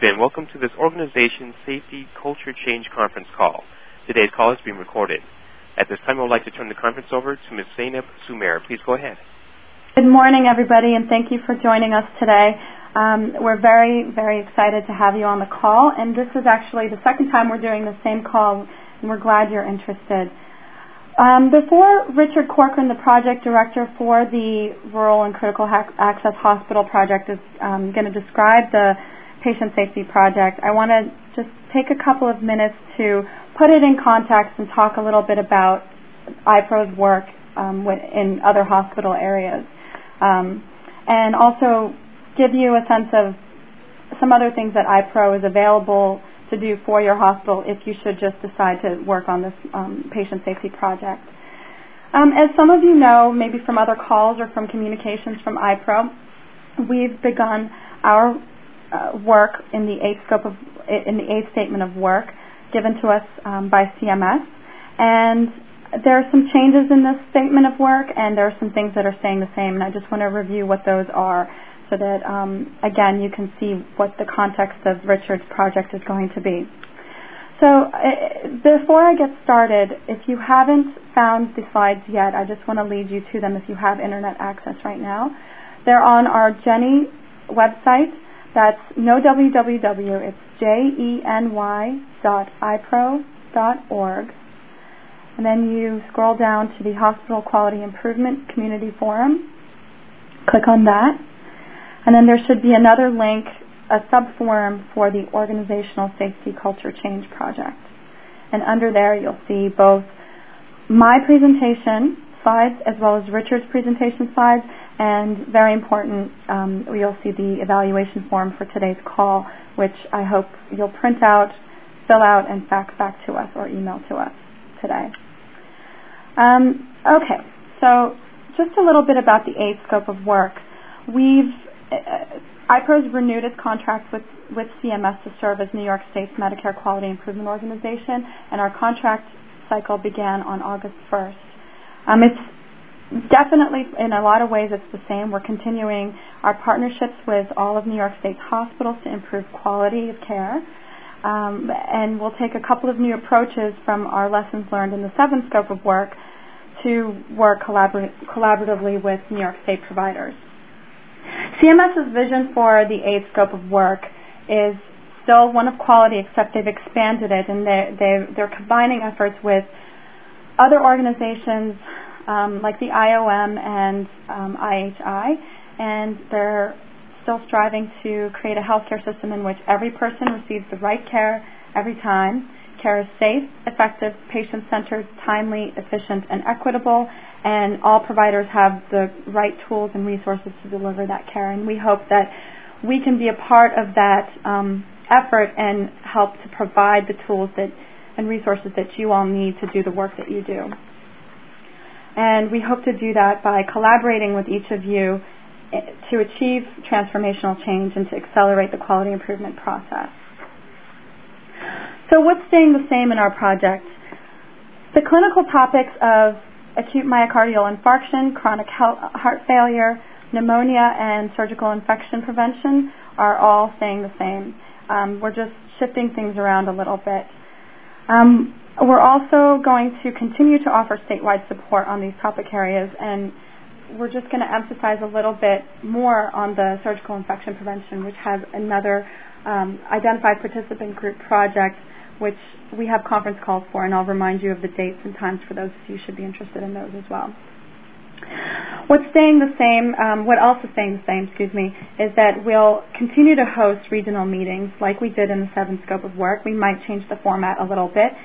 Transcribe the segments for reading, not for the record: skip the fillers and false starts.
been. Welcome to this Organization Safety Culture Change Conference call. Today's call is being recorded. At this time, I would like to turn the conference over to Ms. Zainab Sumer. Please go ahead. Good morning, everybody, and thank you for joining us today. We're very, very excited to have you on the call, and this is actually the second time we're doing the same call, and we're glad you're interested. Before Richard Corcoran, the project director for the Rural and Critical Access Hospital Project, is going to describe the Patient Safety Project, I want to just take a couple of minutes to put it in context and talk a little bit about IPRO's work in other hospital areas, and also give you a sense of some other things that IPRO is available to do for your hospital if you should just decide to work on this Patient Safety Project. As some of you know, maybe from other calls or from communications from IPRO, we've begun our work in the eighth statement of work given to us by CMS, and there are some changes in this statement of work, and there are some things that are staying the same, and I just want to review what those are so that, again, you can see what the context of Richard's project is going to be. So before I get started, if you haven't found the slides yet, I just want to lead you to them if you have internet access right now. They're on our Jenny website. That's no www. It's jeny.ipro.org. And then you scroll down to the Hospital Quality Improvement Community Forum. Click on that. And then there should be another link, a sub-forum for the Organizational Safety Culture Change Project. And under there you'll see both my presentation slides as well as Richard's presentation slides, and very important, you'll see the evaluation form for today's call, which I hope you'll print out, fill out, and fax back to us or email to us today. Okay, so just a little bit about the eighth scope of work. IPRO's renewed its contract with CMS to serve as New York State's Medicare Quality Improvement Organization, and our contract cycle began on August 1st. It's definitely, in a lot of ways, it's the same. We're continuing our partnerships with all of New York State's hospitals to improve quality of care, and we'll take a couple of new approaches from our lessons learned in the seventh scope of work to work collaboratively with New York State providers. CMS's vision for the eighth scope of work is still one of quality, except they've expanded it, and they're combining efforts with other organizations like the IOM and IHI, and they're still striving to create a healthcare system in which every person receives the right care every time. Care is safe, effective, patient-centered, timely, efficient, and equitable, and all providers have the right tools and resources to deliver that care. And we hope that we can be a part of that effort and help to provide the tools and resources that you all need to do the work that you do. And we hope to do that by collaborating with each of you to achieve transformational change and to accelerate the quality improvement process. So what's staying the same in our project? The clinical topics of acute myocardial infarction, chronic heart failure, pneumonia, and surgical infection prevention are all staying the same. We're just shifting things around a little bit. We're also going to continue to offer statewide support on these topic areas, and we're just going to emphasize a little bit more on the surgical infection prevention, which has another identified participant group project, which we have conference calls for, and I'll remind you of the dates and times for those of you who should be interested in those as well. What else is staying the same, is that we'll continue to host regional meetings like we did in the seventh scope of work. We might change the format a little bit.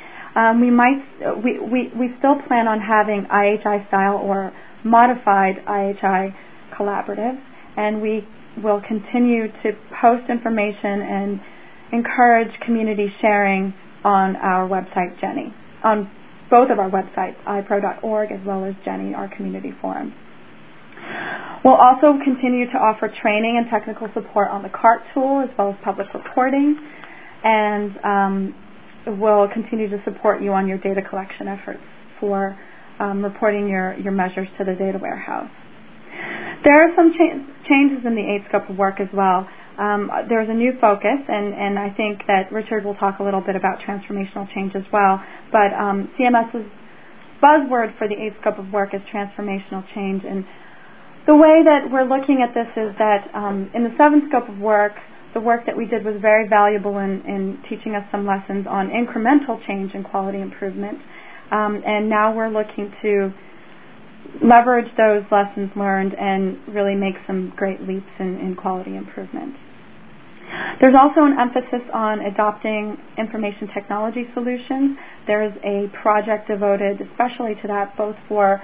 We still plan on having IHI style or modified IHI collaboratives, and we will continue to post information and encourage community sharing on our website, Jenny, on both of our websites, ipro.org as well as Jenny, our community forum. We'll also continue to offer training and technical support on the CART tool as well as public reporting, and we'll continue to support you on your data collection efforts for reporting your measures to the data warehouse. There are some changes in the eighth scope of work as well. there's a new focus, and I think that Richard will talk a little bit about transformational change as well. But CMS's buzzword for the 8th scope of work is transformational change. And the way that we're looking at this is that in the 7th scope of work, the work that we did was very valuable in teaching us some lessons on incremental change and quality improvement. And now we're looking to leverage those lessons learned and really make some great leaps in quality improvement. There's also an emphasis on adopting information technology solutions. There's a project devoted especially to that, both for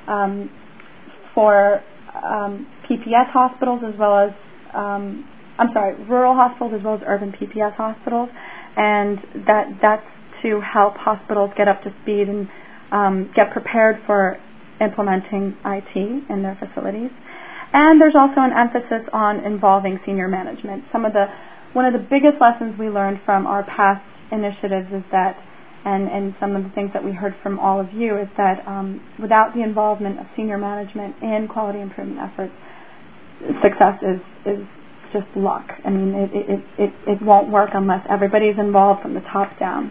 PPS hospitals as well as rural hospitals as well as urban PPS hospitals, and that's to help hospitals get up to speed and get prepared for implementing IT in their facilities. And there's also an emphasis on involving senior management. One of the biggest lessons we learned from our past initiatives is that, and some of the things that we heard from all of you, is that without the involvement of senior management in quality improvement efforts, success is just luck. I mean, it won't work unless everybody's involved from the top down.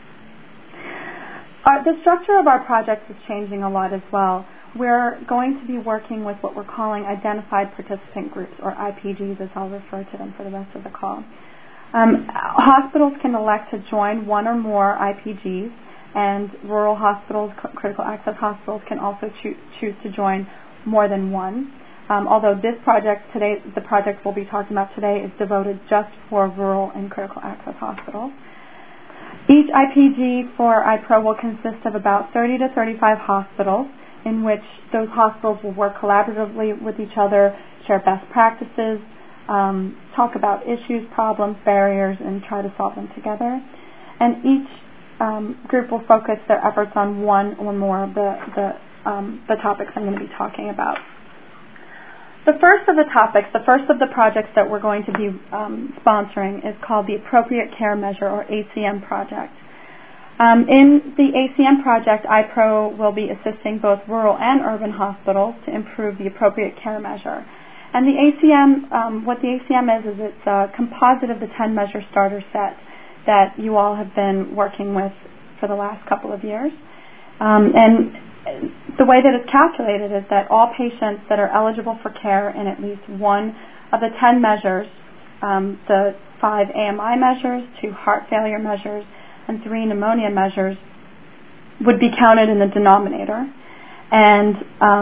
The structure of our projects is changing a lot as well. We're going to be working with what we're calling identified participant groups, or IPGs, as I'll refer to them for the rest of the call. Hospitals can elect to join one or more IPGs, and rural hospitals, critical access hospitals, can also choose to join more than one. Although this project today, the project we'll be talking about today, is devoted just for rural and critical access hospitals. Each IPG for iPro will consist of about 30 to 35 hospitals, in which those hospitals will work collaboratively with each other, share best practices, talk about issues, problems, barriers, and try to solve them together. And each group will focus their efforts on one or more of the topics I'm going to be talking about. The first of the projects that we're going to be sponsoring is called the Appropriate Care Measure, or ACM project. In the ACM project, iPro will be assisting both rural and urban hospitals to improve the appropriate care measure. And the ACM, what the ACM is it's a composite of the 10 measure starter set that you all have been working with for the last couple of years. And the way that it's calculated is that all patients that are eligible for care in at least one of the 10 measures, the 5 AMI measures, 2 heart failure measures, and 3 pneumonia measures, would be counted in the denominator. And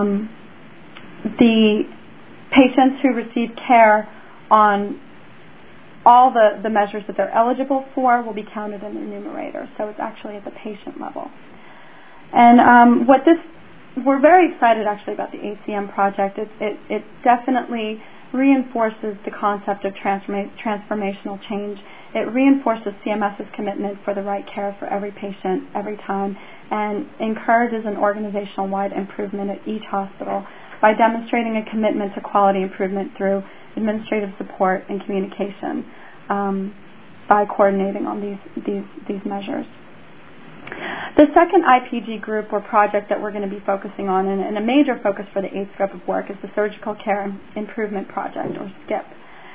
the patients who receive care on all the measures that they're eligible for will be counted in the numerator. So it's actually at the patient level. And we're very excited actually about the ACM project. It definitely reinforces the concept of transformational change. It reinforces CMS's commitment for the right care for every patient, every time, and encourages an organizational-wide improvement at each hospital by demonstrating a commitment to quality improvement through administrative support and communication by coordinating on these measures. The second IPG group or project that we're going to be focusing on, and a major focus for the 8th scope of work, is the Surgical Care Improvement Project, or SCIP.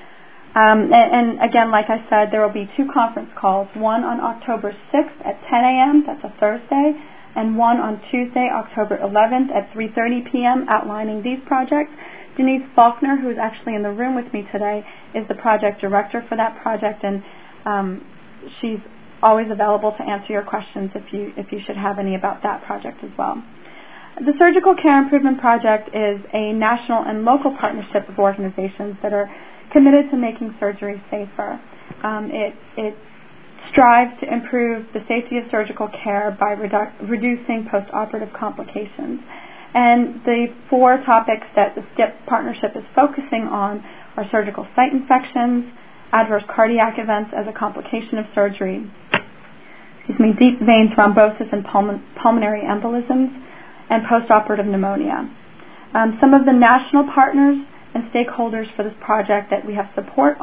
And again, like I said, there will be 2 conference calls, one on October 6th at 10 a.m., that's a Thursday, and one on Tuesday, October 11th at 3:30 p.m. outlining these projects. Denise Faulkner, who is actually in the room with me today, is the project director for that project, and she's always available to answer your questions if you should have any about that project as well. The Surgical Care Improvement Project is a national and local partnership of organizations that are committed to making surgery safer. It strives to improve the safety of surgical care by reducing post-operative complications. And the 4 topics that the SCIP partnership is focusing on are surgical site infections, adverse cardiac events as a complication of surgery, deep vein thrombosis and pulmonary embolisms, and post-operative pneumonia. Some of the national partners and stakeholders for this project that we have support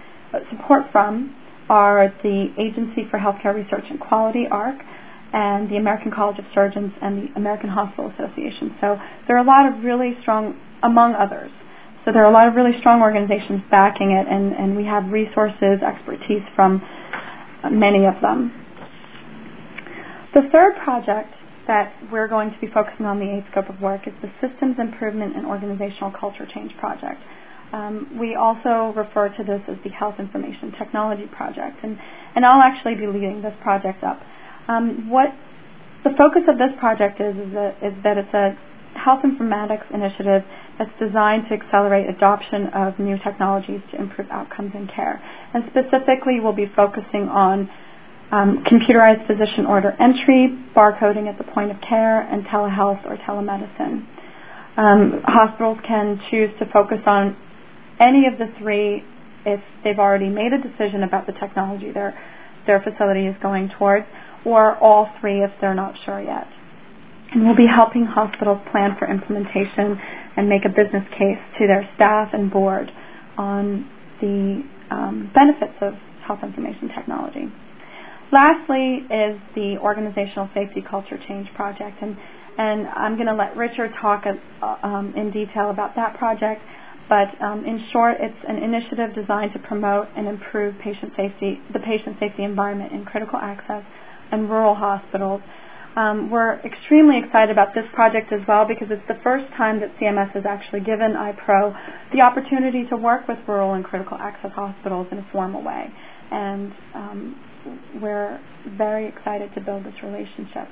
from are the Agency for Healthcare Research and Quality, AHRQ, and the American College of Surgeons and the American Hospital Association. So there are a lot of really strong, among others. So there are a lot of really strong organizations backing it, and we have resources, expertise from many of them. The third project that we're going to be focusing on the 8th scope of work is the Systems Improvement and Organizational Culture Change Project. We also refer to this as the Health Information Technology Project, and I'll actually be leading this project up. What the focus of this project is that it's a health informatics initiative that's designed to accelerate adoption of new technologies to improve outcomes in care. And specifically, we'll be focusing on computerized physician order entry, barcoding at the point of care, and telehealth or telemedicine. Hospitals can choose to focus on any of the three if they've already made a decision about the technology their facility is going towards, or all three if they're not sure yet. And we'll be helping hospitals plan for implementation and make a business case to their staff and board on the benefits of health information technology. Lastly is the Organizational Safety Culture Change Project, and I'm going to let Richard talk in detail about that project, but in short, it's an initiative designed to promote and improve the patient safety environment in critical access and rural hospitals. We're extremely excited about this project as well because it's the first time that CMS has actually given iPro the opportunity to work with rural and critical access hospitals in a formal way. And we're very excited to build this relationship.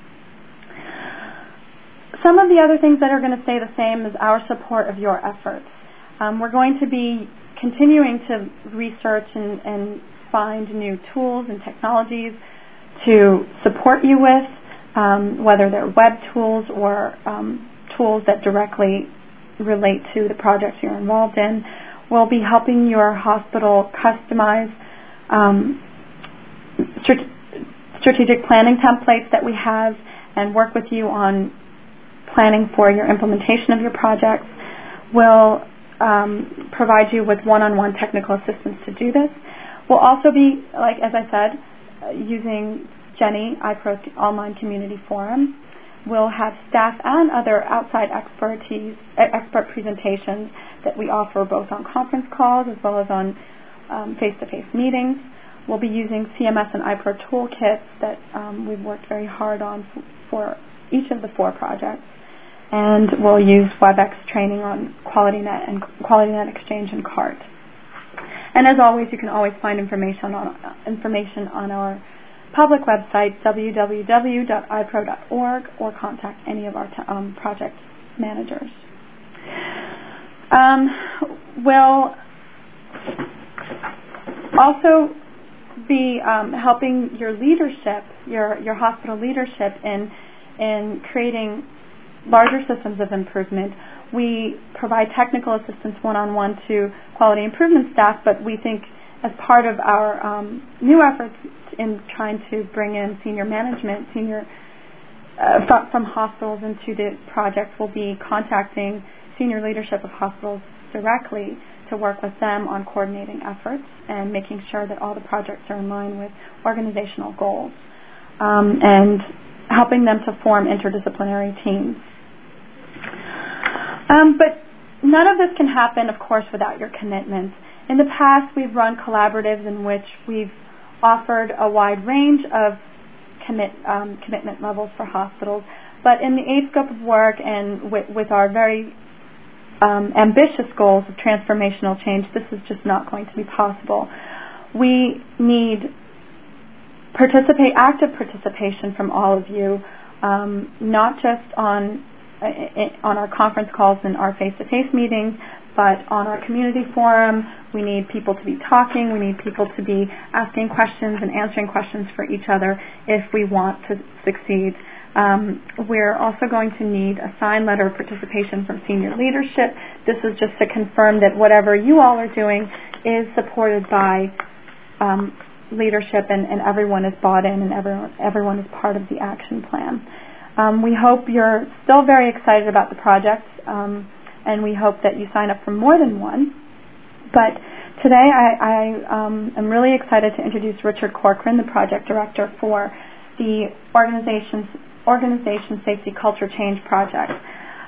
Some of the other things that are going to stay the same is our support of your efforts. We're going to be continuing to research and find new tools and technologies to support you with, whether they're web tools or tools that directly relate to the projects you're involved in. We'll be helping your hospital customize strategic planning templates that we have and work with you on planning for your implementation of your projects. We'll provide you with one-on-one technical assistance to do this. We'll also be, as I said, using Jenny, iPro's online community forum. We'll have staff and other outside expert presentations that we offer both on conference calls as well as on face-to-face meetings. We'll be using CMS and iPro toolkits that we've worked very hard on for each of the 4 projects. And we'll use WebEx training on QualityNet and QualityNet Exchange and CART. And as always, you can always find information on our public website, www.ipro.org, or contact any of our project managers. We'll also be helping your leadership, your hospital leadership in creating larger systems of improvement. We provide technical assistance one-on-one to quality improvement staff, but we think as part of our new efforts in trying to bring in senior management, from hospitals into the project, we'll be contacting senior leadership of hospitals directly to work with them on coordinating efforts and making sure that all the projects are in line with organizational goals, and helping them to form interdisciplinary teams. But none of this can happen, of course, without your commitment. In the past, we've run collaboratives in which we've offered a wide range of commitment levels for hospitals, but in the 8th scope of work and with our very ambitious goals of transformational change, this is just not going to be possible. We need active participation from all of you, not just on our conference calls and our face-to-face meetings, but on our community forum. We need people to be talking. We need people to be asking questions and answering questions for each other if we want to succeed. We're also going to need a signed letter of participation from senior leadership. This is just to confirm that whatever you all are doing is supported by leadership and everyone is bought in and everyone is part of the action plan. We hope you're still very excited about the project, and we hope that you sign up for more than one. But today I am really excited to introduce Richard Corcoran, the project director for the Organization Safety Culture Change Project.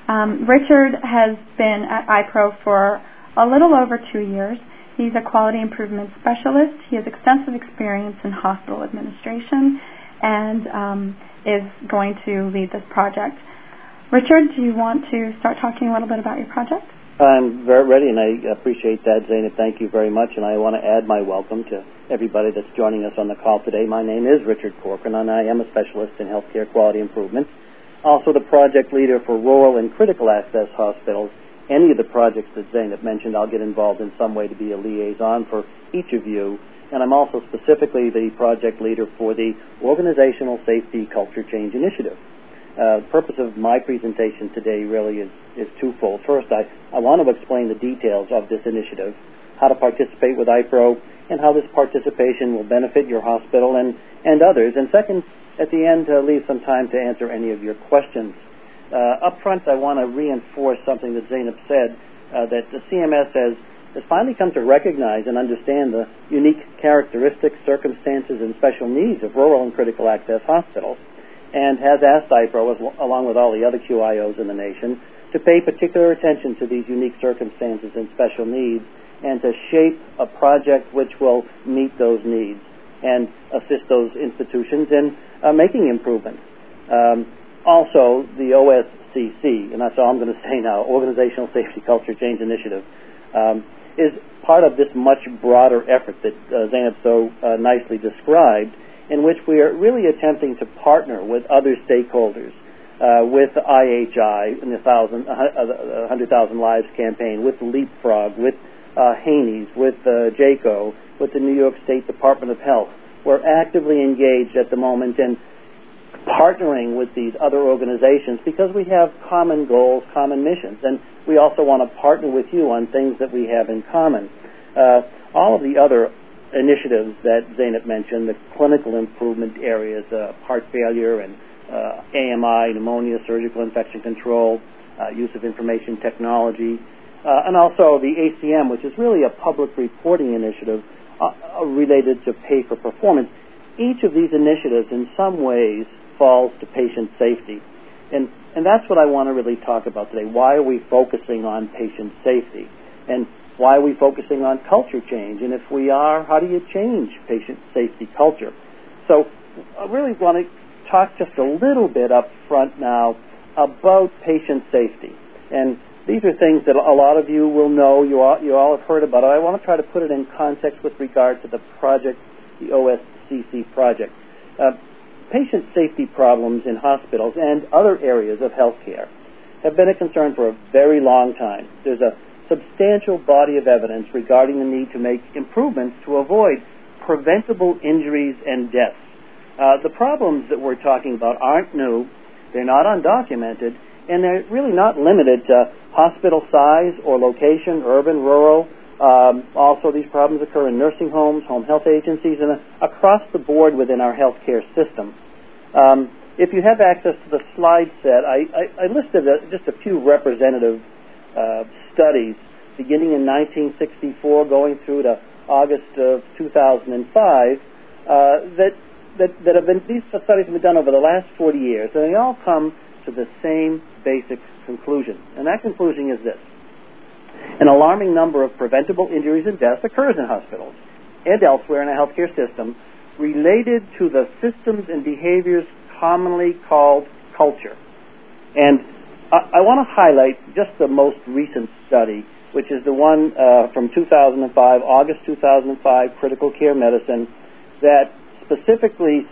Richard has been at iPro for a little over 2 years. He's a quality improvement specialist. He has extensive experience in hospital administration and is going to lead this project. Richard, do you want to start talking a little bit about your project? I'm very ready, and I appreciate that, Zainab. Thank you very much, and I want to add my welcome to everybody that's joining us on the call today. My name is Richard Corcoran, and I am a specialist in healthcare quality improvement, also the project leader for rural and critical access hospitals. Any of the projects that Zainab mentioned, I'll get involved in some way to be a liaison for each of you, and I'm also specifically the project leader for the Organizational Safety Culture Change Initiative. The purpose of my presentation today really is twofold. First, I want to explain the details of this initiative, how to participate with iPro, and how this participation will benefit your hospital and others. And second, at the end, leave some time to answer any of your questions. Up front, I want to reinforce something that Zainab said, that the CMS has finally come to recognize and understand the unique characteristics, circumstances, and special needs of rural and critical access hospitals, and has asked iPro, along with all the other QIOs in the nation, to pay particular attention to these unique circumstances and special needs and to shape a project which will meet those needs and assist those institutions in making improvements. Also, the OSCC, and that's all I'm going to say now, Organizational Safety Culture Change Initiative, is part of this much broader effort that Zainab so nicely described, in which we are really attempting to partner with other stakeholders, with IHI and the 100,000 Lives campaign, with Leapfrog, with Haney's, with JACO, with the New York State Department of Health. We're actively engaged at the moment in partnering with these other organizations because we have common goals, common missions, and we also want to partner with you on things that we have in common. All of the other initiatives that Zainab mentioned, the clinical improvement areas, heart failure and AMI, pneumonia, surgical infection control, use of information technology, and also the ACM, which is really a public reporting initiative related to pay for performance. Each of these initiatives in some ways falls to patient safety. And that's what I want to really talk about today. Why are we focusing on patient safety? And why are we focusing on culture change? And if we are, how do you change patient safety culture? So I really want to talk just a little bit up front now about patient safety. And these are things that a lot of you will know, you all have heard about it. I want to try to put it in context with regard to the project, the OSCC project. Patient safety problems in hospitals and other areas of healthcare have been a concern for a very long time. There's a substantial body of evidence regarding the need to make improvements to avoid preventable injuries and deaths. The problems that we're talking about aren't new, they're not undocumented, and they're really not limited to hospital size or location, urban, rural. Also, these problems occur in nursing homes, home health agencies, and across the board within our healthcare system. If you have access to the slide set, I listed just a few representative studies beginning in 1964 going through to August of 2005 that have been, these studies have been done over the last 40 years, and they all come to the same basic conclusion. And that conclusion is this: an alarming number of preventable injuries and deaths occurs in hospitals and elsewhere in a healthcare system related to the systems and behaviors commonly called culture. And I want to highlight just the most recent study, which is the one from 2005, August 2005, Critical Care Medicine, that specifically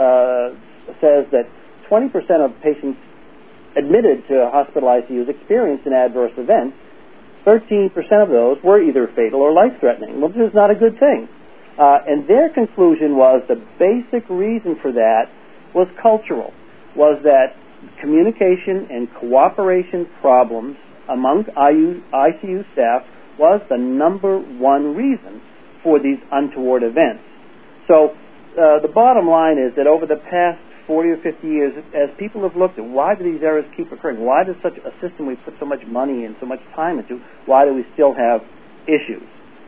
says that 20% of patients admitted to hospital ICUs experienced an adverse event. 13% of those were either fatal or life-threatening. Well, this is not a good thing. And their conclusion was the basic reason for that was cultural, was that communication and cooperation problems among ICU staff was the number one reason for these untoward events. So the bottom line is that over the past 40 or 50 years, as people have looked at why do these errors keep occurring, why does such a system we put so much money and so much time into, why do we still have issues?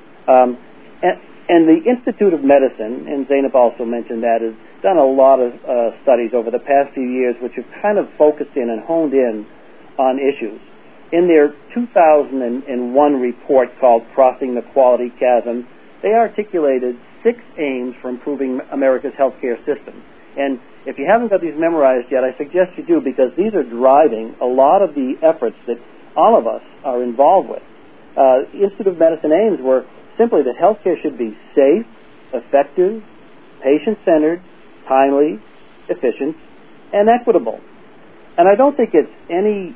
And the Institute of Medicine, and Zainab also mentioned that, has done a lot of studies over the past few years which have kind of focused in and honed in on issues. In their 2001 report called Crossing the Quality Chasm, they articulated 6 aims for improving America's healthcare system. And if you haven't got these memorized yet, I suggest you do, because these are driving a lot of the efforts that all of us are involved with. The Institute of Medicine aims were simply that healthcare should be safe, effective, patient-centered, timely, efficient, and equitable. And I don't think it's any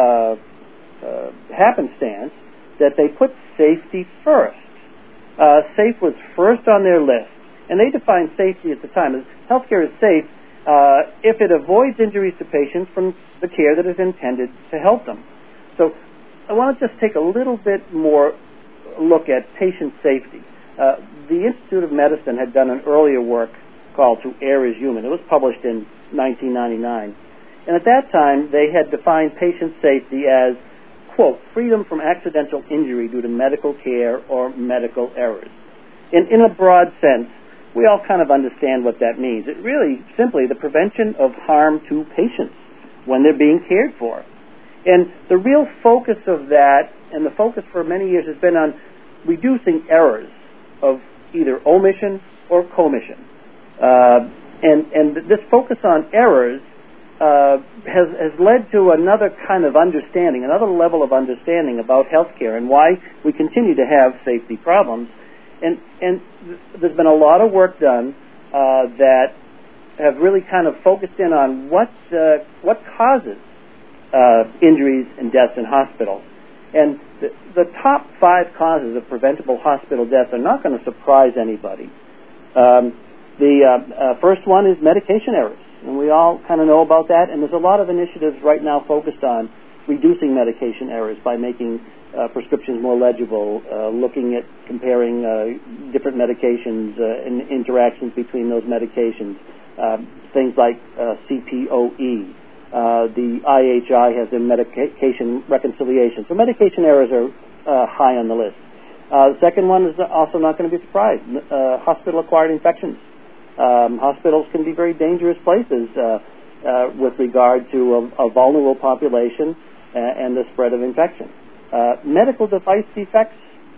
happenstance that they put safety first. Safe was first on their list, and they defined safety at the time as healthcare is safe if it avoids injuries to patients from the care that is intended to help them. So I want to just take a little bit more look at patient safety. The Institute of Medicine had done an earlier work called To Err is Human. It was published in 1999. And at that time, they had defined patient safety as, quote, freedom from accidental injury due to medical care or medical errors. In a broad sense, we all kind of understand what that means. It really simply the prevention of harm to patients when they're being cared for. And the real focus of that, and the focus for many years, has been on reducing errors of either omission or commission. And this focus on errors has led to another kind of understanding, another level of understanding about healthcare and why we continue to have safety problems. And there's been a lot of work done that have really kind of focused in on what causes injuries and deaths in hospitals. And the top 5 causes of preventable hospital deaths are not going to surprise anybody. The first one is medication errors, and we all kind of know about that, and there's a lot of initiatives right now focused on reducing medication errors by making prescriptions more legible, looking at comparing different medications and interactions between those medications, things like CPOE. The IHI has their medication reconciliation. So medication errors are high on the list. The second one is also not going to be a surprise. Hospital-acquired infections. Hospitals can be very dangerous places with regard to a vulnerable population and the spread of infection. Medical device defects.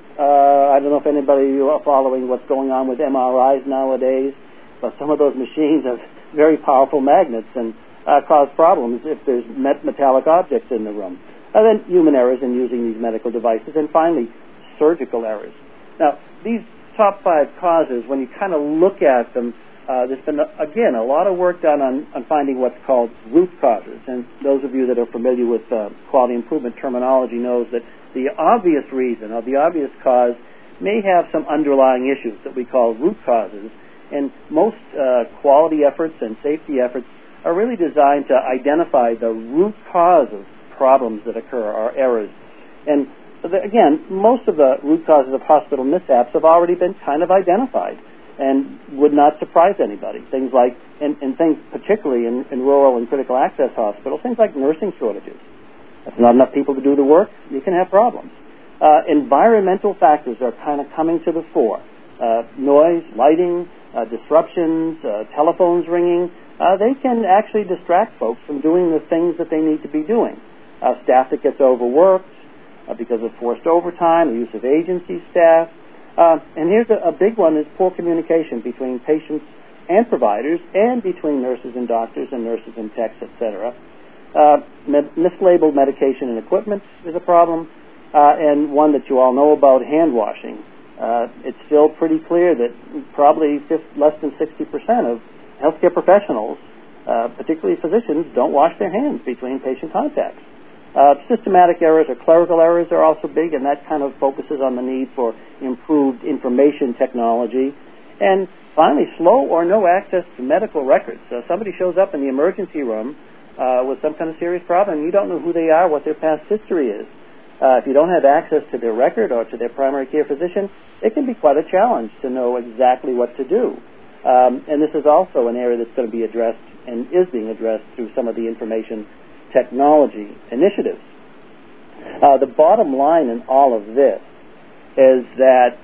I don't know if anybody are following what's going on with MRIs nowadays, but some of those machines have very powerful magnets and cause problems if there's metallic objects in the room. And then human errors in using these medical devices. And finally, surgical errors. Now, these top 5 causes, when you kind of look at them, there's been, again, a lot of work done on finding what's called root causes. And those of you that are familiar with quality improvement terminology knows that the obvious reason or the obvious cause may have some underlying issues that we call root causes. And most quality efforts and safety efforts are really designed to identify the root cause of problems that occur or errors. And again, most of the root causes of hospital mishaps have already been kind of identified and would not surprise anybody. Things like, and things particularly in rural and critical access hospitals, things like nursing shortages. If not enough people to do the work, you can have problems. Environmental factors are kind of coming to the fore. Noise, lighting, disruptions, telephones ringing, they can actually distract folks from doing the things that they need to be doing. Staff that gets overworked because of forced overtime, the use of agency staff. And here's a big one is poor communication between patients and providers and between nurses and doctors and nurses and techs, etc. Mislabeled medication and equipment is a problem, and one that you all know about, hand washing. It's still pretty clear that probably less than 60% of healthcare professionals, particularly physicians, don't wash their hands between patient contacts. Systematic errors or clerical errors are also big, and that kind of focuses on the need for improved information technology. And finally, slow or no access to medical records. So somebody shows up in the emergency room with some kind of serious problem, and you don't know who they are, what their past history is. If you don't have access to their record or to their primary care physician, it can be quite a challenge to know exactly what to do. And this is also an area that's going to be addressed and is being addressed through some of the information technology initiatives. The bottom line in all of this is that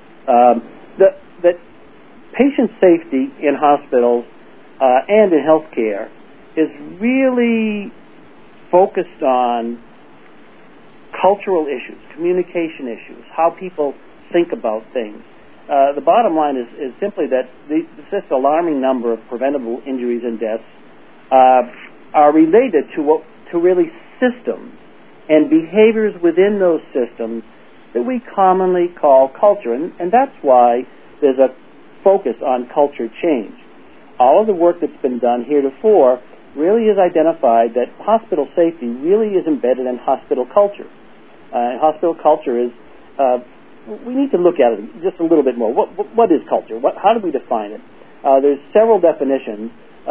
that patient safety in hospitals and in healthcare is really focused on cultural issues, communication issues, how people think about things. The bottom line is simply that this alarming number of preventable injuries and deaths are related to really systems and behaviors within those systems that we commonly call culture. And that's why there's a focus on culture change. All of the work that's been done heretofore really has identified that hospital safety really is embedded in hospital culture. Hospital culture is, we need to look at it just a little bit more. What is culture? How do we define it? There's several definitions.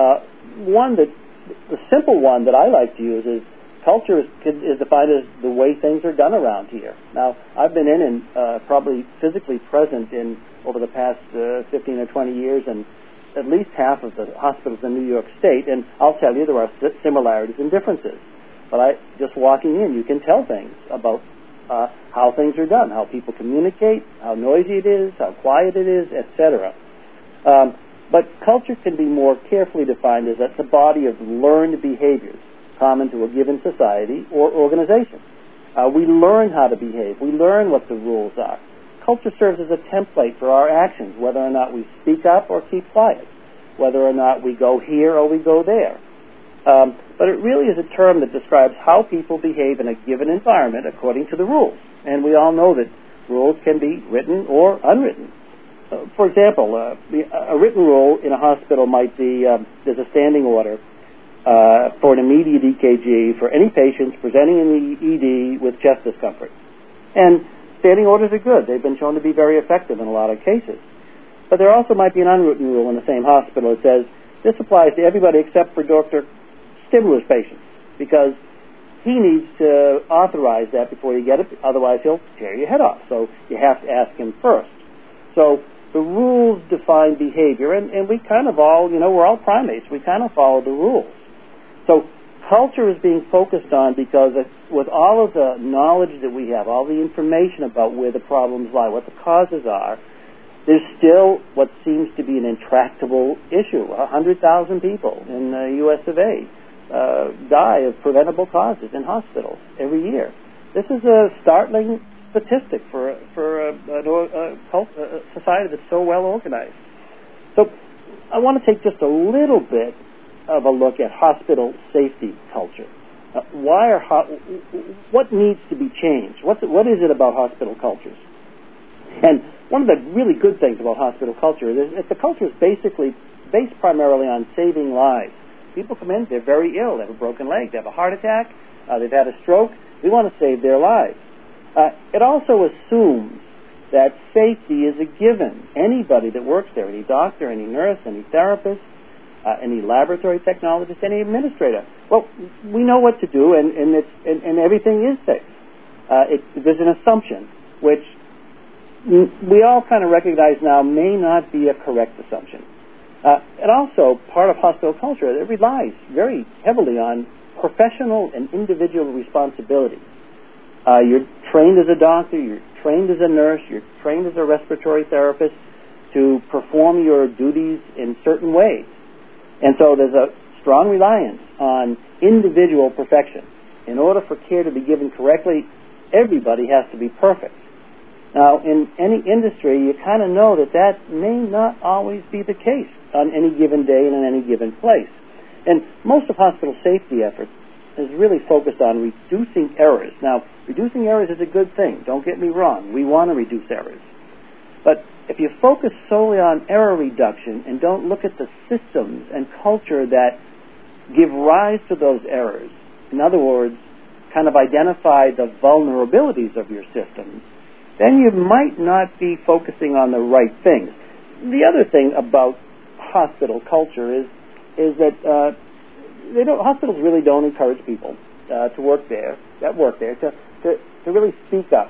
The simple one that I like to use is culture is defined as the way things are done around here. Now, I've been in and probably physically present in over the past 15 or 20 years and at least half of the hospitals in New York State, and I'll tell you there are similarities and differences. But just walking in, you can tell things about how things are done, how people communicate, how noisy it is, how quiet it is, etc. But culture can be more carefully defined as that's a body of learned behaviors common to a given society or organization. We learn how to behave. We learn what the rules are. Culture serves as a template for our actions, whether or not we speak up or keep quiet, whether or not we go here or we go there. But it really is a term that describes how people behave in a given environment according to the rules. And we all know that rules can be written or unwritten. For example, a written rule in a hospital might be there's a standing order for an immediate EKG for any patients presenting in the ED with chest discomfort. And standing orders are good. They've been shown to be very effective in a lot of cases. But there also might be an unwritten rule in the same hospital that says this applies to everybody except for Dr. Stimulus patients because he needs to authorize that before you get it, otherwise he'll tear your head off. So you have to ask him first. So the rules define behavior, and we kind of all, we're all primates. We kind of follow the rules. So culture is being focused on because with all of the knowledge that we have, all the information about where the problems lie, what the causes are, there's still what seems to be an intractable issue. 100,000 people in the U.S. of A. Die of preventable causes in hospitals every year. This is a startling statistic for a society that's so well organized. So I want to take just a little bit of a look at hospital safety culture. What needs to be changed? What is it about hospital cultures? And one of the really good things about hospital culture is the culture is basically based primarily on saving lives. People come in, they're very ill, they have a broken leg, they have a heart attack, they've had a stroke. We want to save their lives. It also assumes that safety is a given. Anybody that works there, any doctor, any nurse, any therapist, any laboratory technologist, any administrator, well, we know what to do, and everything is safe. There's an assumption, which we all kind of recognize now may not be a correct assumption. And also, part of hospital culture, it relies very heavily on professional and individual responsibility. You're trained as a doctor, you're trained as a nurse, you're trained as a respiratory therapist to perform your duties in certain ways. And so there's a strong reliance on individual perfection. In order for care to be given correctly, everybody has to be perfect. Now, in any industry, you kind of know that may not always be the case on any given day and in any given place. And most of hospital safety efforts is really focused on reducing errors. Now, reducing errors is a good thing. Don't get me wrong. We want to reduce errors. But if you focus solely on error reduction and don't look at the systems and culture that give rise to those errors, in other words, kind of identify the vulnerabilities of your systems, then you might not be focusing on the right things. The other thing about hospital culture is that hospitals really don't encourage people to work there to really speak up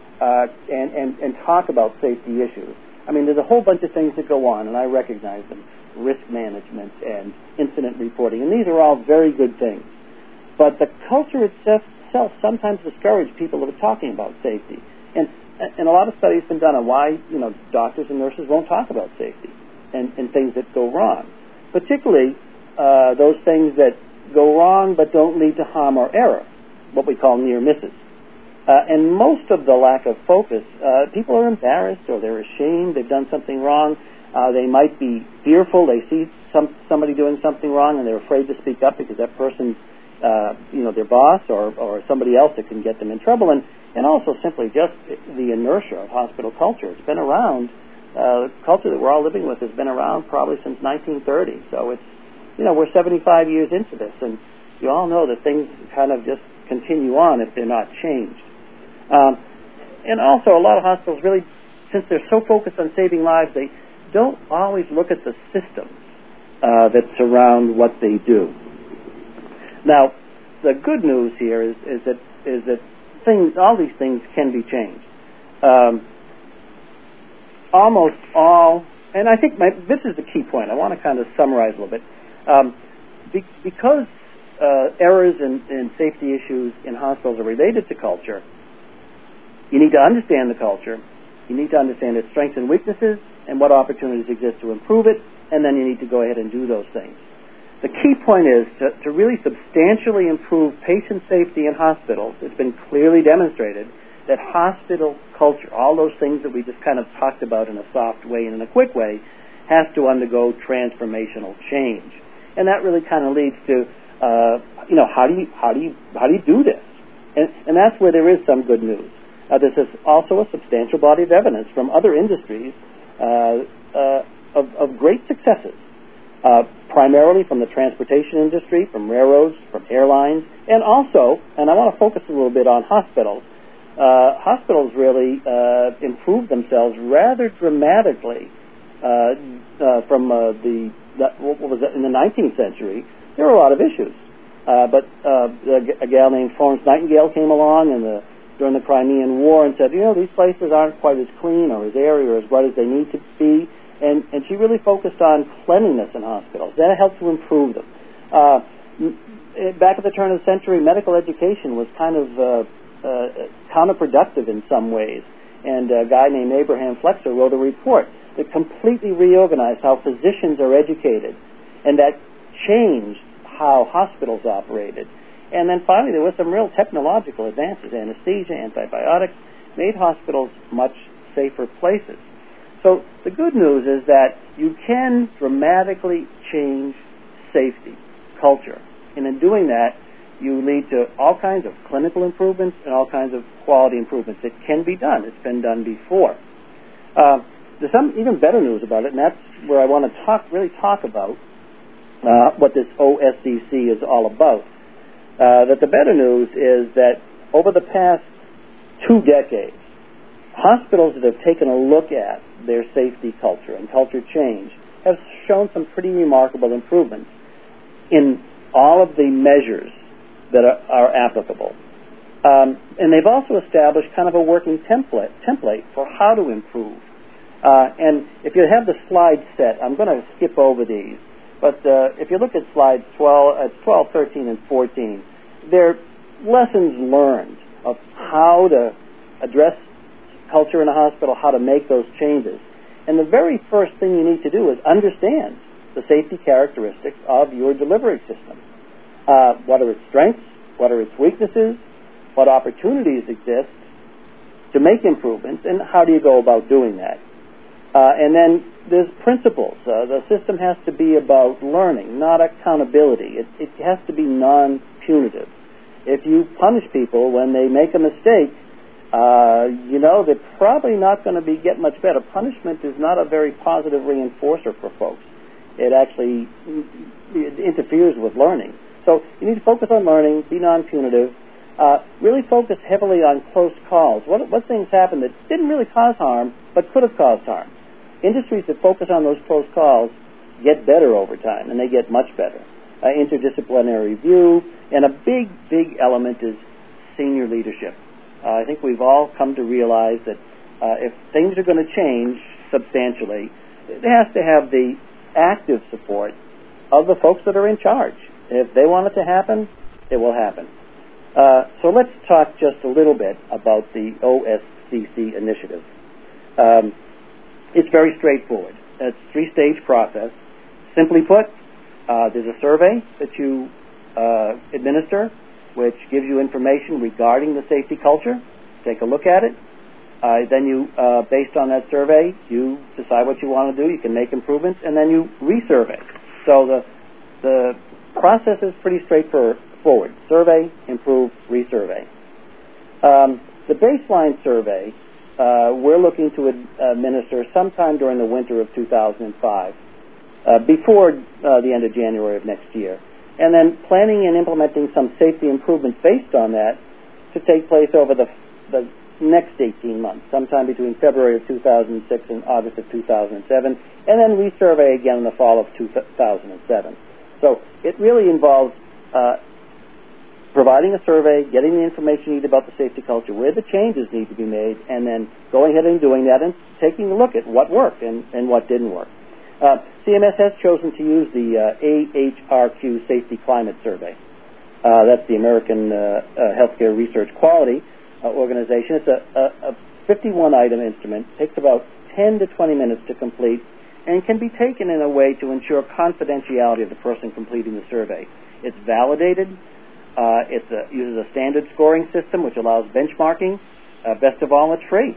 and talk about safety issues. I mean, there's a whole bunch of things that go on, and I recognize them: risk management and incident reporting, and these are all very good things. But the culture itself sometimes discourages people that are talking about safety. And a lot of studies have been done on why, doctors and nurses won't talk about safety and things that go wrong, particularly those things that go wrong but don't lead to harm or error, what we call near misses. And most of the lack of focus, people are embarrassed or they're ashamed they've done something wrong. They might be fearful. They see somebody doing something wrong and they're afraid to speak up because that person's, their boss or somebody else that can get them in trouble. And also simply just the inertia of hospital culture. It's been around. The culture that we're all living with has been around probably since 1930. So it's, we're 75 years into this, and you all know that things kind of just continue on if they're not changed. And also, a lot of hospitals really, since they're so focused on saving lives, they don't always look at the systems that surround what they do. Now, the good news here is that all these things can be changed. Almost all, and I think this is the key point. I want to kind of summarize a little bit. Because errors and safety issues in hospitals are related to culture, you need to understand the culture, you need to understand its strengths and weaknesses, and what opportunities exist to improve it, and then you need to go ahead and do those things. The key point is to really substantially improve patient safety in hospitals. It's been clearly demonstrated that hospital culture, all those things that we just kind of talked about in a soft way and in a quick way, has to undergo transformational change. And that really kind of leads to, how do you do this? And that's where there is some good news. This is also a substantial body of evidence from other industries of great successes, primarily from the transportation industry, from railroads, from airlines, and also, and I want to focus a little bit on hospitals. Hospitals really improved themselves rather dramatically from what was it, in the 19th century. There were a lot of issues, but a gal named Florence Nightingale came along during the Crimean War and said, these places aren't quite as clean or as airy or as bright as they need to be, and she really focused on cleanliness in hospitals. That helped to improve them. Back at the turn of the century, medical education was kind of counterproductive in some ways, and a guy named Abraham Flexer wrote a report that completely reorganized how physicians are educated, and that changed how hospitals operated. And then finally, there were some real technological advances. Anesthesia, antibiotics, made hospitals much safer places. So the good news is that you can dramatically change safety culture. And in doing that, you lead to all kinds of clinical improvements and all kinds of quality improvements. It can be done. It's been done before. There's some even better news about it, and that's where I want to really talk about what this OSCC is all about. That the better news is that over the past 2 decades, hospitals that have taken a look at their safety culture and culture change have shown some pretty remarkable improvements in all of the measures that are applicable. And they've also established kind of a working template for how to improve. And if you have the slide set, I'm going to skip over these. But if you look at slides 12, 13, and 14, they're lessons learned of how to address culture in a hospital, how to make those changes. And the very first thing you need to do is understand the safety characteristics of your delivery system. What are its strengths? What are its weaknesses? What opportunities exist to make improvements? And how do you go about doing that? And then there's principles. The system has to be about learning, not accountability. It has to be non-punitive. If you punish people when they make a mistake, they're probably not going to get much better. Punishment is not a very positive reinforcer for folks. It actually interferes with learning. So you need to focus on learning, be non-punitive, really focus heavily on close calls. What things happen that didn't really cause harm but could have caused harm? Industries that focus on those close calls get better over time, and they get much better. Interdisciplinary review, and a big, big element is senior leadership. I think we've all come to realize that if things are going to change substantially, it has to have the active support of the folks that are in charge. If they want it to happen, it will happen. So let's talk just a little bit about the OSCC initiative. It's very straightforward. It's a 3-stage process. Simply put, there's a survey that you administer, which gives you information regarding the safety culture. Take a look at it. Then you, based on that survey, you decide what you want to do. You can make improvements, and then you resurvey. So the process is pretty straightforward. Survey, improve, resurvey. The baseline survey we're looking to administer sometime during the winter of 2005, before the end of January of next year. And then planning and implementing some safety improvements based on that to take place over the next 18 months, sometime between February of 2006 and August of 2007, and then resurvey again in the fall of 2007. So it really involves providing a survey, getting the information needed about the safety culture, where the changes need to be made, and then going ahead and doing that and taking a look at what worked and what didn't work. CMS has chosen to use the AHRQ Safety Climate Survey. That's the American Healthcare Research Quality Organization. It's a 51-item instrument. It takes about 10 to 20 minutes to complete and can be taken in a way to ensure confidentiality of the person completing the survey. It's validated. It uses a standard scoring system which allows benchmarking. Best of all, it's free.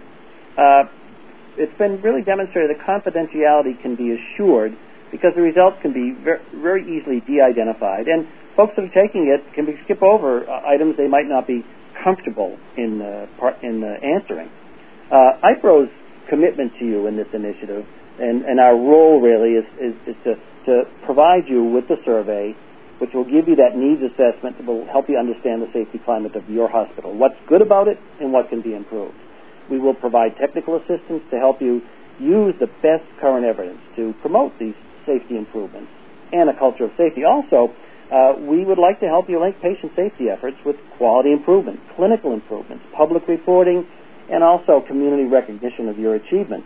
It's been really demonstrated that confidentiality can be assured because the results can be very easily de-identified, and folks that are taking it can skip over items they might not be comfortable in answering. IPRO's commitment to you in this initiative and our role really is to provide you with the survey, which will give you that needs assessment that will help you understand the safety climate of your hospital, what's good about it and what can be improved. We will provide technical assistance to help you use the best current evidence to promote these safety improvements and a culture of safety. Also, we would like to help you link patient safety efforts with quality improvement, clinical improvements, public reporting, and also community recognition of your achievements.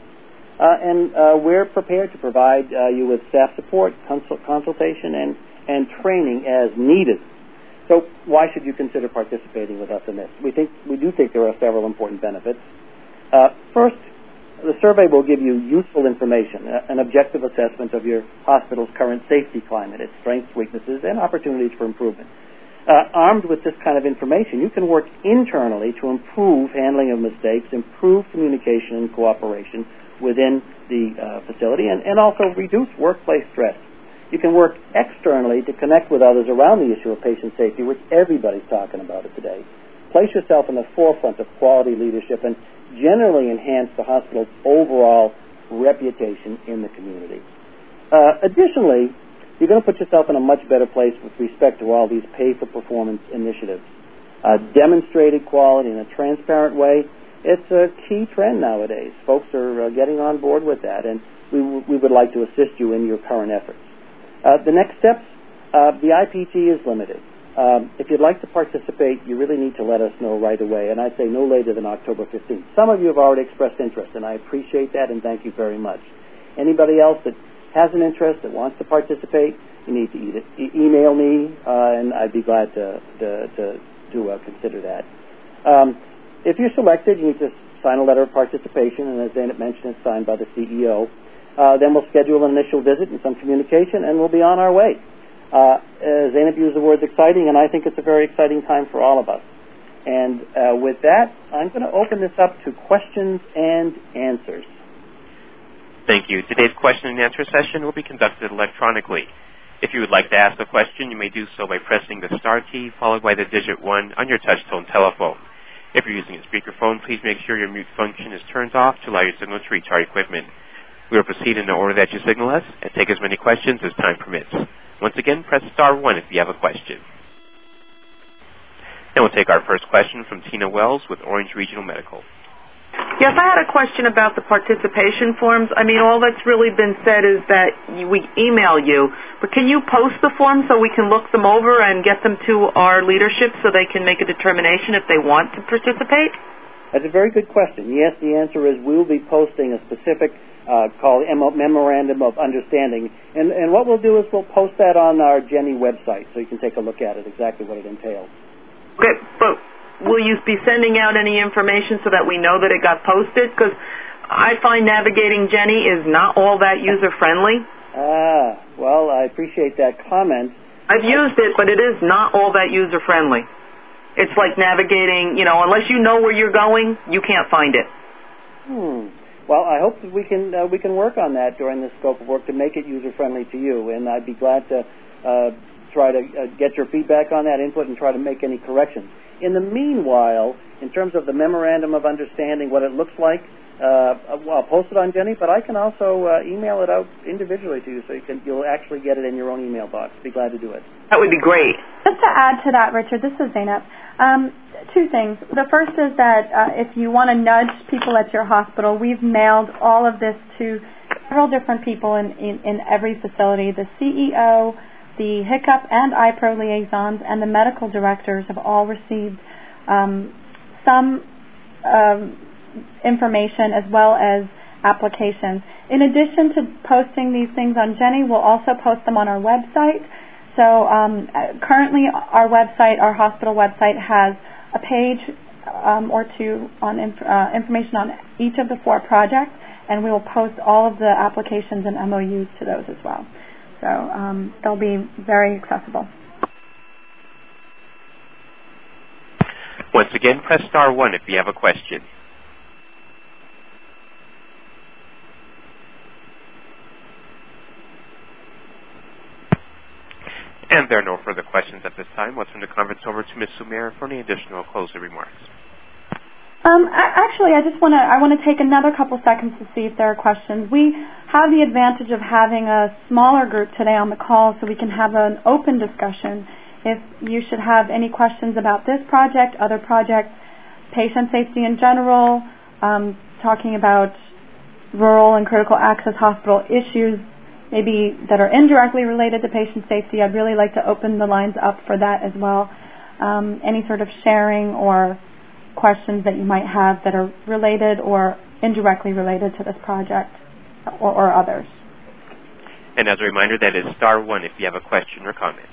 We're prepared to provide you with staff support, consultation, and training as needed. So why should you consider participating with us in this? We do think there are several important benefits. First, the survey will give you useful information, an objective assessment of your hospital's current safety climate, its strengths, weaknesses, and opportunities for improvement. Armed with this kind of information, you can work internally to improve handling of mistakes, improve communication and cooperation within the facility, and also reduce workplace stress. You can work externally to connect with others around the issue of patient safety, which everybody's talking about it today. Place yourself in the forefront of quality leadership and generally enhance the hospital's overall reputation in the community. Additionally, you're going to put yourself in a much better place with respect to all these pay-for-performance initiatives. Demonstrated quality in a transparent way, it's a key trend nowadays. Folks are getting on board with that, and we would like to assist you in your current efforts. The next steps, the IPT is limited. If you'd like to participate, you really need to let us know right away, and I'd say no later than October 15th. Some of you have already expressed interest, and I appreciate that, and thank you very much. Anybody else that has an interest, that wants to participate, you need to email me, and I'd be glad to consider that. If you're selected, you need to sign a letter of participation, and as Zainab mentioned, it's signed by the CEO. Then we'll schedule an initial visit and some communication, and we'll be on our way. Zainab used the words exciting, and I think it's a very exciting time for all of us. And with that, I'm going to open this up to questions and answers. Thank you. Today's question and answer session will be conducted electronically. If you would like to ask a question, you may do so by pressing the star key followed by the digit 1 on your touch-tone telephone. If you're using a speakerphone, please make sure your mute function is turned off to allow your signal to reach our equipment. We will proceed in the order that you signal us and take as many questions as time permits. Once again, press star 1 if you have a question. And we'll take our first question from Tina Wells with Orange Regional Medical. Yes, I had a question about the participation forms. I mean, all that's really been said is that we email you, but can you post the forms so we can look them over and get them to our leadership so they can make a determination if they want to participate? That's a very good question. Yes, the answer is we will be posting a specific called Memorandum of Understanding. And what we'll do is we'll post that on our Jenny website so you can take a look at it, exactly what it entails. Okay, but will you be sending out any information so that we know that it got posted? Because I find navigating Jenny is not all that user-friendly. Well, I appreciate that comment. I've used it, but it is not all that user-friendly. It's like navigating, unless you know where you're going, you can't find it. Well, I hope that we can work on that during this scope of work to make it user-friendly to you, and I'd be glad to try to get your feedback on that input and try to make any corrections. In the meanwhile, in terms of the memorandum of understanding, what it looks like, I'll post it on Jenny, but I can also email it out individually to you, so you'll actually get it in your own email box. Be glad to do it. That would be great. Just to add to that, Richard, this is Zainab. Two things. The first is that if you want to nudge people at your hospital, we've mailed all of this to several different people in every facility. The CEO, the HICCUP and IPRO liaisons, and the medical directors have all received some information as well as applications. In addition to posting these things on Jenny, we'll also post them on our website. So currently our website, our hospital website, has a page or two on information on each of the 4 projects, and we will post all of the applications and MOUs to those as well. So they'll be very accessible. Once again, press star 1 if you have a question. And there are no further questions at this time. Let's turn the conference over to Ms. Sumer for any additional closing remarks. Actually, I want to take another couple seconds to see if there are questions. We have the advantage of having a smaller group today on the call, so we can have an open discussion. If you should have any questions about this project, other projects, patient safety in general, talking about rural and critical access hospital issues, maybe that are indirectly related to patient safety, I'd really like to open the lines up for that as well. Any sort of sharing or questions that you might have that are related or indirectly related to this project or others. And as a reminder, that is star 1 if you have a question or comment.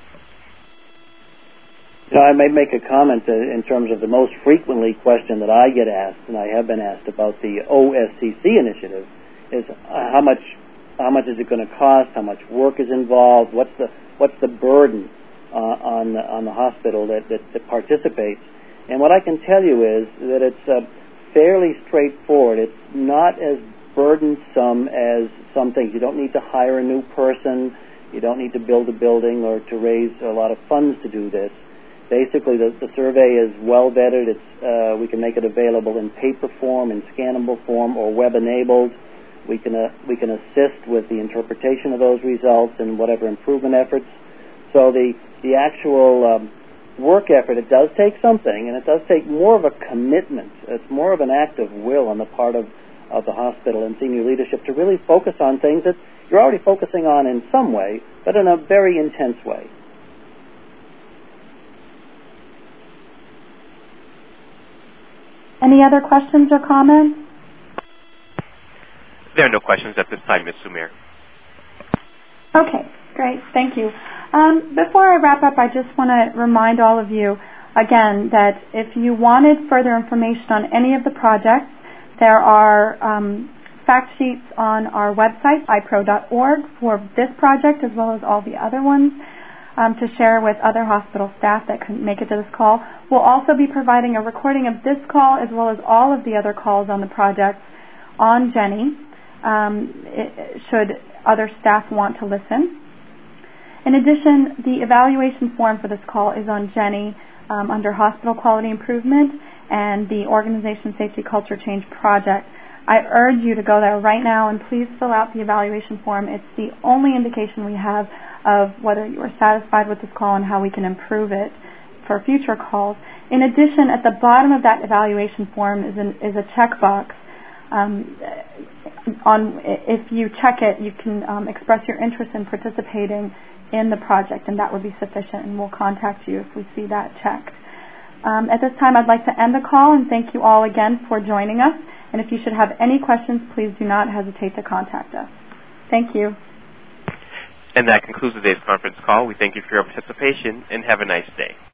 I may make a comment in terms of the most frequently question that I get asked, and I have been asked about the OSCC initiative, is how much is it going to cost? How much work is involved? What's the burden on the hospital that participates? And what I can tell you is that it's fairly straightforward. It's not as burdensome as some things. You don't need to hire a new person. You don't need to build a building or to raise a lot of funds to do this. Basically, the survey is well vetted. We can make it available in paper form, in scannable form, or web-enabled. We can assist with the interpretation of those results and whatever improvement efforts. So the actual work effort, it does take something, and it does take more of a commitment. It's more of an act of will on the part of the hospital and senior leadership to really focus on things that you're already focusing on in some way, but in a very intense way. Any other questions or comments? There are no questions at this time, Ms. Sumer. Okay, great. Thank you. Before I wrap up, I just want to remind all of you, again, that if you wanted further information on any of the projects, there are fact sheets on our website, ipro.org, for this project as well as all the other ones to share with other hospital staff that couldn't make it to this call. We'll also be providing a recording of this call as well as all of the other calls on the project on Jenny, should other staff want to listen. In addition, the evaluation form for this call is on Jenny under Hospital Quality Improvement and the Organization Safety Culture Change Project. I urge you to go there right now and please fill out the evaluation form. It's the only indication we have of whether you are satisfied with this call and how we can improve it for future calls. In addition, at the bottom of that evaluation form is a checkbox. If you check it, you can express your interest in participating in the project, and that would be sufficient, and we'll contact you if we see that checked. At this time, I'd like to end the call and thank you all again for joining us. And if you should have any questions, please do not hesitate to contact us. Thank you. And that concludes today's conference call. We thank you for your participation and have a nice day.